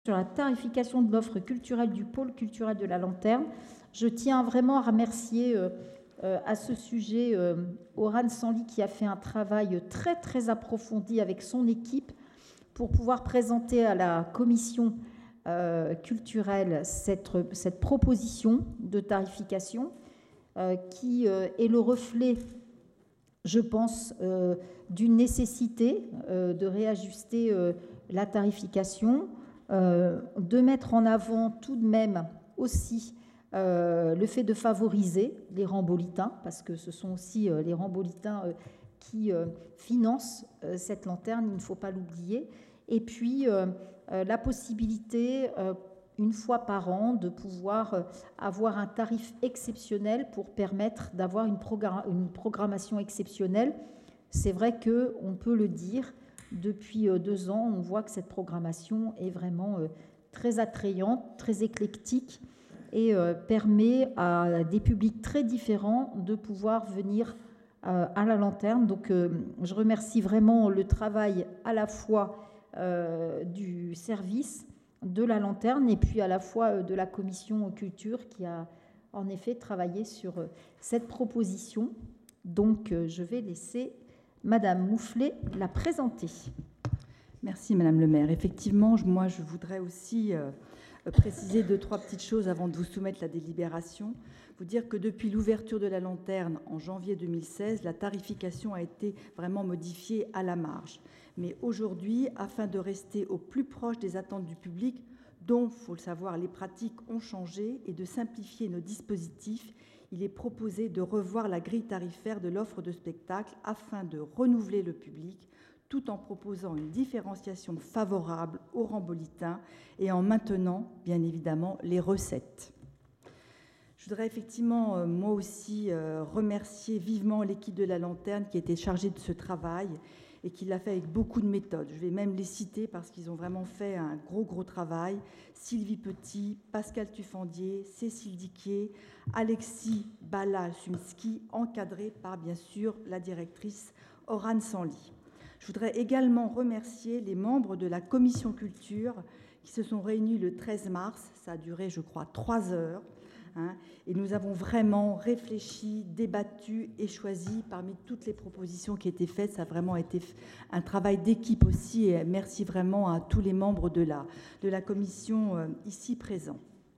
sur la tarification de l'offre culturelle du pôle culturel de la Lanterne. Je tiens vraiment à remercier à ce sujet Oran Sanli qui a fait un travail très très approfondi avec son équipe pour pouvoir présenter à la commission culturelle cette proposition de tarification qui est le reflet, je pense, d'une nécessité de réajuster la tarification, de mettre en avant tout de même aussi le fait de favoriser les rambolitains, parce que ce sont aussi les rambolitains qui financent cette lanterne, il ne faut pas l'oublier, et puis la possibilité, une fois par an, de pouvoir avoir un tarif exceptionnel pour permettre d'avoir une programmation exceptionnelle. C'est vrai qu'on peut le dire, depuis 2 ans, on voit que cette programmation est vraiment très attrayante, très éclectique et permet à des publics très différents de pouvoir venir à la Lanterne. Donc je remercie vraiment le travail à la fois du service de la Lanterne et puis à la fois de la commission culture qui a en effet travaillé sur cette proposition. Donc je vais laisser Madame Moufflet la présenter. Merci Madame le maire. Effectivement, moi je voudrais aussi préciser 2-3 petites choses avant de vous soumettre la délibération. Vous dire que depuis l'ouverture de la Lanterne en janvier 2016, la tarification a été vraiment modifiée à la marge. Mais aujourd'hui, afin de rester au plus proche des attentes du public, dont, il faut le savoir, les pratiques ont changé, et de simplifier nos dispositifs, il est proposé de revoir la grille tarifaire de l'offre de spectacle afin de renouveler le public, tout en proposant une différenciation favorable aux rambolitains et en maintenant, bien évidemment, les recettes. Je voudrais effectivement, moi aussi, remercier vivement l'équipe de la Lanterne qui était chargée de ce travail et qui l'a fait avec beaucoup de méthode. Je vais même les citer parce qu'ils ont vraiment fait un gros travail. Sylvie Petit, Pascal Tuffandier, Cécile Diquier, Alexis Bala-Sumski, encadré par, bien sûr, la directrice Oran Sanli. Je voudrais également remercier les membres de la commission culture qui se sont réunis le 13 mars. Ça a duré, je crois, 3 heures. Et nous avons vraiment réfléchi, débattu et choisi parmi toutes les propositions qui étaient faites. Ça a vraiment été un travail d'équipe aussi, et merci vraiment à tous les membres de la commission ici présents.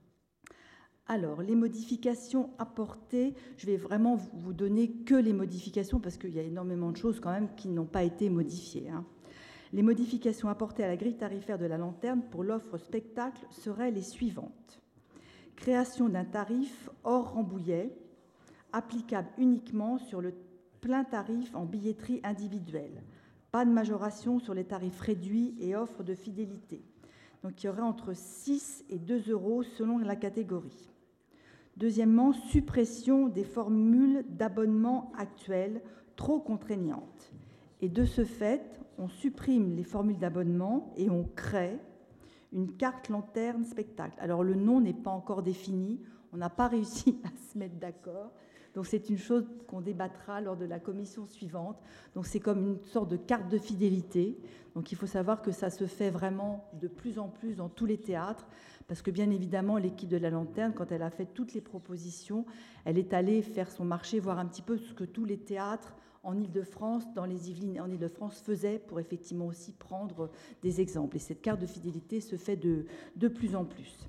Alors, les modifications apportées, je vais vraiment vous donner que les modifications parce qu'il y a énormément de choses quand même qui n'ont pas été modifiées. Les modifications apportées à la grille tarifaire de la Lanterne pour l'offre spectacle seraient les suivantes. Création d'un tarif hors Rambouillet, applicable uniquement sur le plein tarif en billetterie individuelle. Pas de majoration sur les tarifs réduits et offres de fidélité. Donc il y aurait entre 6 et 2 euros selon la catégorie. Deuxièmement, suppression des formules d'abonnement actuelles trop contraignantes. Et de ce fait, on supprime les formules d'abonnement et on crée une carte lanterne spectacle. Alors le nom n'est pas encore défini, on n'a pas réussi à se mettre d'accord, donc c'est une chose qu'on débattra lors de la commission suivante. Donc c'est comme une sorte de carte de fidélité, donc il faut savoir que ça se fait vraiment de plus en plus dans tous les théâtres, parce que bien évidemment l'équipe de la Lanterne, quand elle a fait toutes les propositions, elle est allée faire son marché, voir un petit peu ce que tous les théâtres en Île-de-France, dans les Yvelines et en Île-de-France, faisait pour effectivement aussi prendre des exemples. Et cette carte de fidélité se fait de plus en plus.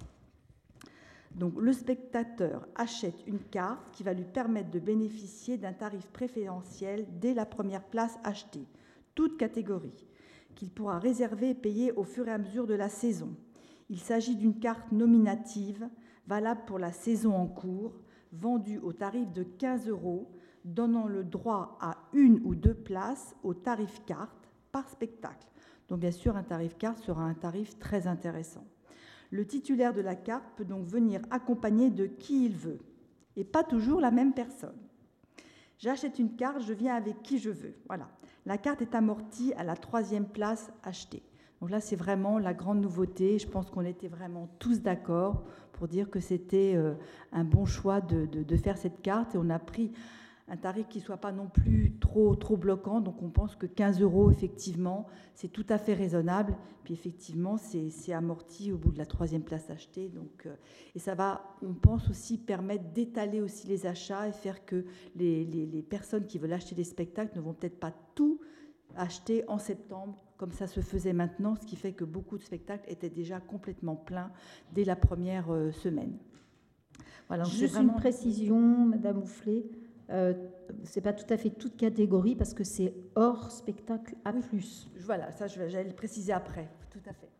Donc le spectateur achète une carte qui va lui permettre de bénéficier d'un tarif préférentiel dès la première place achetée, toute catégorie, qu'il pourra réserver et payer au fur et à mesure de la saison. Il s'agit d'une carte nominative, valable pour la saison en cours, vendue au tarif de 15 euros, donnant le droit à 1 ou 2 places au tarif carte par spectacle. Donc bien sûr, un tarif carte sera un tarif très intéressant. Le titulaire de la carte peut donc venir accompagné de qui il veut, et pas toujours la même personne. J'achète une carte, je viens avec qui je veux. Voilà. La carte est amortie à la 3e place achetée. Donc là, c'est vraiment la grande nouveauté. Je pense qu'on était vraiment tous d'accord pour dire que c'était un bon choix de faire cette carte. Et on a pris un tarif qui ne soit pas non plus trop bloquant. Donc on pense que 15 €, effectivement, c'est tout à fait raisonnable. Puis effectivement, c'est amorti au bout de la 3e place achetée. Donc, et ça va, on pense aussi, permettre d'étaler aussi les achats et faire que les personnes qui veulent acheter des spectacles ne vont peut-être pas tout acheter en septembre, comme ça se faisait maintenant, ce qui fait que beaucoup de spectacles étaient déjà complètement pleins dès la première semaine. Voilà, juste une précision, Madame Houfflet, c'est pas tout à fait toute catégorie parce que c'est hors spectacle A+. Voilà, ça j'allais le préciser après, tout à fait.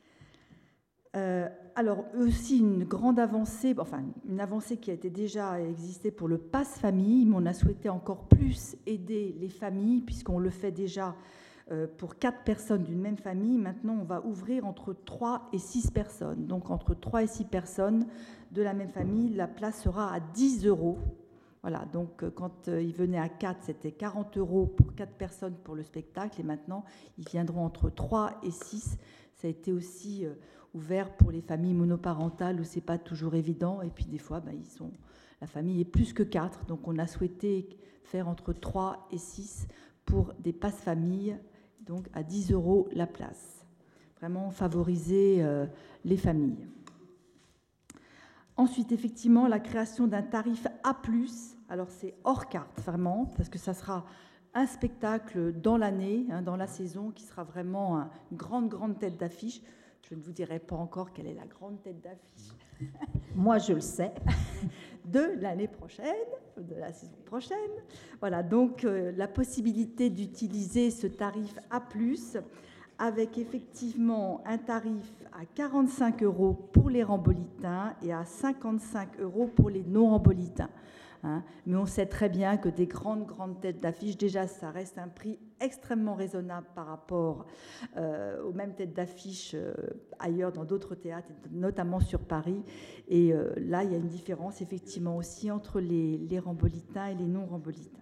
Alors aussi une grande avancée, enfin une avancée qui a été déjà existée pour le pass famille, mais on a souhaité encore plus aider les familles puisqu'on le fait déjà pour 4 personnes d'une même famille. Maintenant, on va ouvrir entre 3 et 6 personnes. Donc entre 3 et 6 personnes de la même famille, la place sera à 10 €. Voilà, donc quand ils venaient à 4, c'était 40 € pour 4 personnes pour le spectacle. Et maintenant, ils viendront entre 3 et 6. Ça a été aussi ouvert pour les familles monoparentales où c'est pas toujours évident. Et puis des fois, la famille est plus que 4. Donc on a souhaité faire entre 3 et 6 pour des passes familles, donc à 10 € la place. Vraiment favoriser les familles. Ensuite, effectivement, la création d'un tarif A+. Alors c'est hors carte, vraiment, parce que ça sera un spectacle dans l'année, dans la saison, qui sera vraiment une grande tête d'affiche. Je ne vous dirai pas encore quelle est la grande tête d'affiche. Moi, je le sais. De l'année prochaine, de la saison prochaine. Voilà, donc la possibilité d'utiliser ce tarif A+, avec effectivement un tarif à 45 € pour les rambolitains et à 55 € pour les non-rambolitains. Mais on sait très bien que des grandes têtes d'affiche, déjà, ça reste un prix extrêmement raisonnable par rapport aux mêmes têtes d'affiche ailleurs dans d'autres théâtres, notamment sur Paris. Et là, il y a une différence effectivement aussi entre les rambolitains et les non-rambolitains.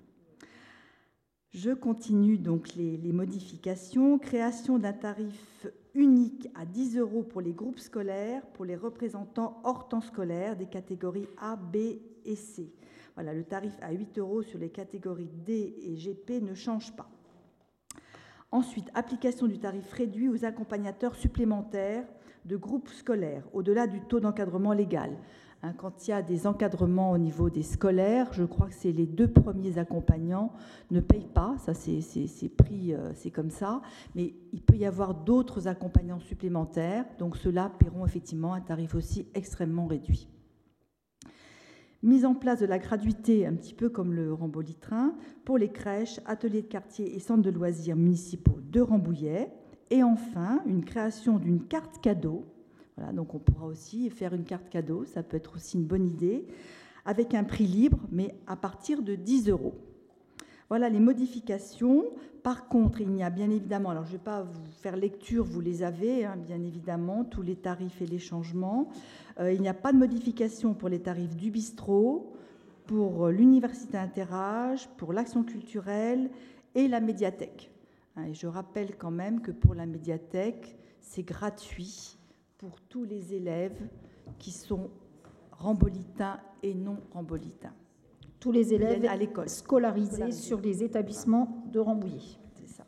Je continue donc les modifications. Création d'un tarif unique à 10 € pour les groupes scolaires, pour les représentants hors temps scolaire des catégories A, B et C. Voilà, le tarif à 8 € sur les catégories D et GP ne change pas. Ensuite, application du tarif réduit aux accompagnateurs supplémentaires de groupes scolaires, au-delà du taux d'encadrement légal. Quand il y a des encadrements au niveau des scolaires, je crois que c'est les 2 premiers accompagnants ne payent pas, ça c'est pris, c'est comme ça, mais il peut y avoir d'autres accompagnants supplémentaires, donc ceux-là paieront effectivement un tarif aussi extrêmement réduit. Mise en place de la gratuité, un petit peu comme le Rambouillet-Train, pour les crèches, ateliers de quartier et centres de loisirs municipaux de Rambouillet. Et enfin, une création d'une carte cadeau. Voilà, donc on pourra aussi faire une carte cadeau, ça peut être aussi une bonne idée, avec un prix libre, mais à partir de 10 €. Voilà les modifications. Par contre, il y a bien évidemment, alors je ne vais pas vous faire lecture, vous les avez, bien évidemment, tous les tarifs et les changements. Il n'y a pas de modification pour les tarifs du bistrot, pour l'université Interage, pour l'action culturelle et la médiathèque. Et je rappelle quand même que pour la médiathèque, c'est gratuit pour tous les élèves qui sont rambolitains et non rambolitains. Tous les élèves à l'école scolarisés sur les établissements de Rambouillet. C'est ça.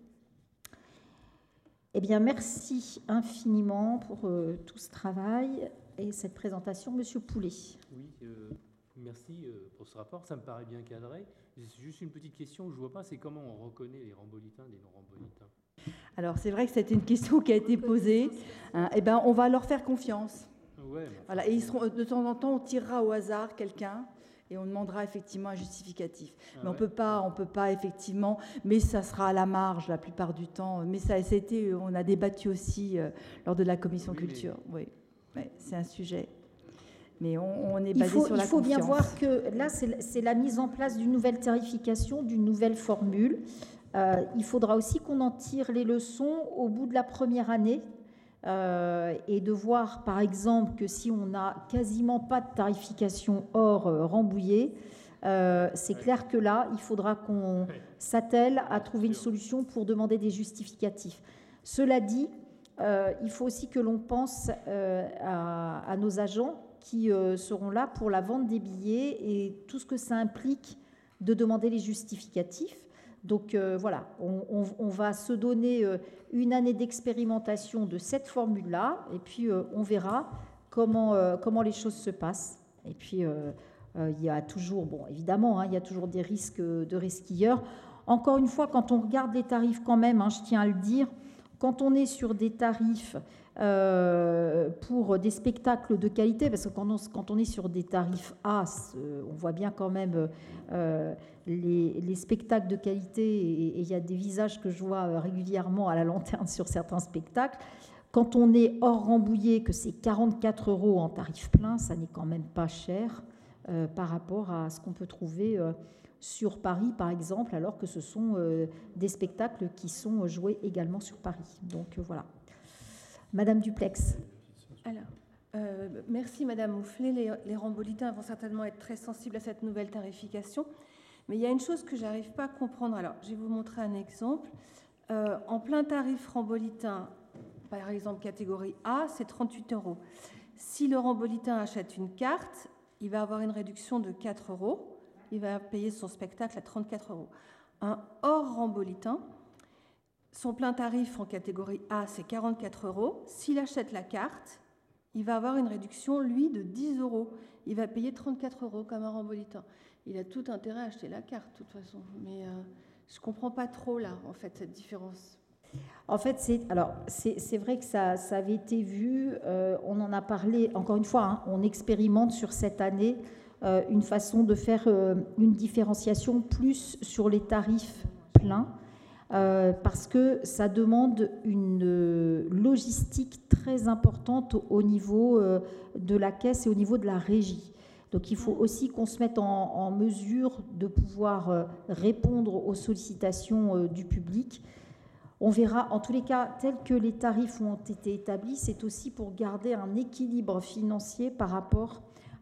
Eh bien, merci infiniment pour tout ce travail et cette présentation. Monsieur Poulet. Oui, merci pour ce rapport. Ça me paraît bien cadré. C'est juste une petite question que je ne vois pas, c'est comment on reconnaît les rambolitains des non-rambolitains. Alors, c'est vrai que c'était une question qui a été posée. Eh bien, on va leur faire confiance. Ouais, voilà, et ils seront, de temps en temps, on tirera au hasard quelqu'un et on demandera effectivement un justificatif. Mais on peut pas effectivement, mais ça sera à la marge la plupart du temps. Mais ça a été, on a débattu aussi lors de la commission culture. Oui, c'est un sujet. Mais on est basé sur la confiance. Il faut bien voir que là, c'est la mise en place d'une nouvelle tarification, d'une nouvelle formule. Il faudra aussi qu'on en tire les leçons au bout de la première année. Et de voir, par exemple, que si on n'a quasiment pas de tarification hors Rambouillet, c'est clair que là, il faudra qu'on s'attelle à trouver une solution pour demander des justificatifs. Cela dit, il faut aussi que l'on pense à nos agents qui seront là pour la vente des billets et tout ce que ça implique de demander les justificatifs. Donc voilà, on va se donner une année d'expérimentation de cette formule-là, et puis on verra comment les choses se passent. Et puis il y a toujours, bon évidemment, il y a toujours des risques de resquilleurs. Encore une fois, quand on regarde les tarifs quand même, je tiens à le dire, quand on est sur des tarifs pour des spectacles de qualité, parce que quand on est sur des tarifs A, on voit bien quand même les spectacles de qualité, et il y a des visages que je vois régulièrement à la lanterne sur certains spectacles. Quand on est hors Rambouillet, que c'est 44 € en tarif plein, ça n'est quand même pas cher par rapport à ce qu'on peut trouver sur Paris, par exemple, alors que ce sont des spectacles qui sont joués également sur Paris. Donc voilà. Madame Duplex. Alors, merci Madame Moufflet. Les rambolitains vont certainement être très sensibles à cette nouvelle tarification. Mais il y a une chose que je n'arrive pas à comprendre. Alors, je vais vous montrer un exemple. En plein tarif rambolitain, par exemple catégorie A, c'est 38 €. Si le rambolitain achète une carte, il va avoir une réduction de 4 €. Il va payer son spectacle à 34 €. Un hors rambolitain, son plein tarif en catégorie A, c'est 44 €. S'il achète la carte, il va avoir une réduction, lui, de 10 €. Il va payer 34 € comme un rambolitain. Il a tout intérêt à acheter la carte, de toute façon. Mais je ne comprends pas trop, là, en fait, cette différence. En fait, c'est vrai que ça avait été vu. On en a parlé, encore une fois, on expérimente sur cette année une façon de faire une différenciation plus sur les tarifs pleins. Parce que ça demande une logistique très importante au niveau de la caisse et au niveau de la régie. Donc il faut aussi qu'on se mette en mesure de pouvoir répondre aux sollicitations du public. On verra, en tous les cas, tels que les tarifs ont été établis, c'est aussi pour garder un équilibre financier par rapport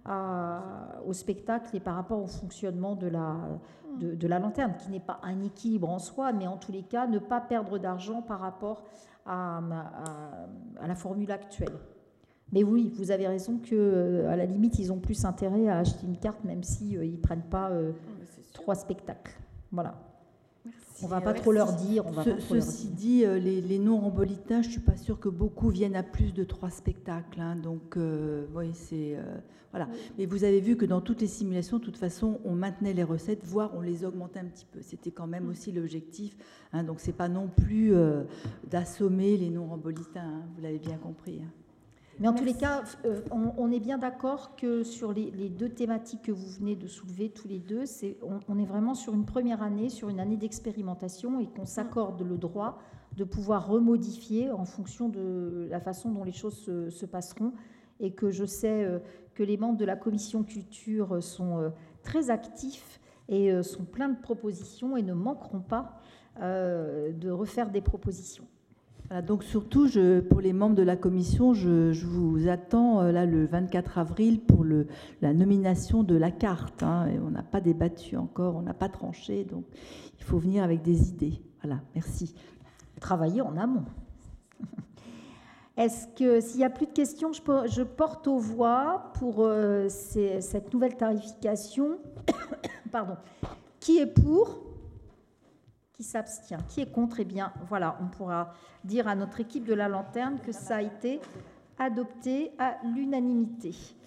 au spectacle et par rapport au fonctionnement de la lanterne, qui n'est pas un équilibre en soi, mais en tous les cas, ne pas perdre d'argent par rapport à la formule actuelle. Mais oui, vous avez raison qu'à la limite, ils ont plus intérêt à acheter une carte, même s'ils ne prennent pas 3 spectacles. Voilà. On ne va pas trop leur dire. Ceci dit, les non-rambolitains, je ne suis pas sûre que beaucoup viennent à plus de 3 spectacles. Donc, oui, c'est... voilà. Mais vous avez vu que dans toutes les simulations, de toute façon, on maintenait les recettes, voire on les augmentait un petit peu. C'était quand même aussi l'objectif. Donc, ce n'est pas non plus d'assommer les non-rambolitains. Vous l'avez bien compris. Mais en tous les cas, on est bien d'accord que sur les 2 thématiques que vous venez de soulever tous les deux, on est vraiment sur une première année, sur une année d'expérimentation, et qu'on s'accorde le droit de pouvoir remodifier en fonction de la façon dont les choses se passeront, et que je sais que les membres de la commission culture sont très actifs et sont pleins de propositions et ne manqueront pas de refaire des propositions. Voilà, donc surtout, pour les membres de la commission, je vous attends là le 24 avril pour la nomination de la carte. Et on n'a pas débattu encore, on n'a pas tranché, donc il faut venir avec des idées. Voilà, merci. Travailler en amont. Est-ce que, s'il n'y a plus de questions, je porte aux voix pour cette nouvelle tarification. Pardon. Qui est pour ? Qui s'abstient? Qui est contre? Eh bien, voilà, on pourra dire à notre équipe de la lanterne que ça a été adopté à l'unanimité.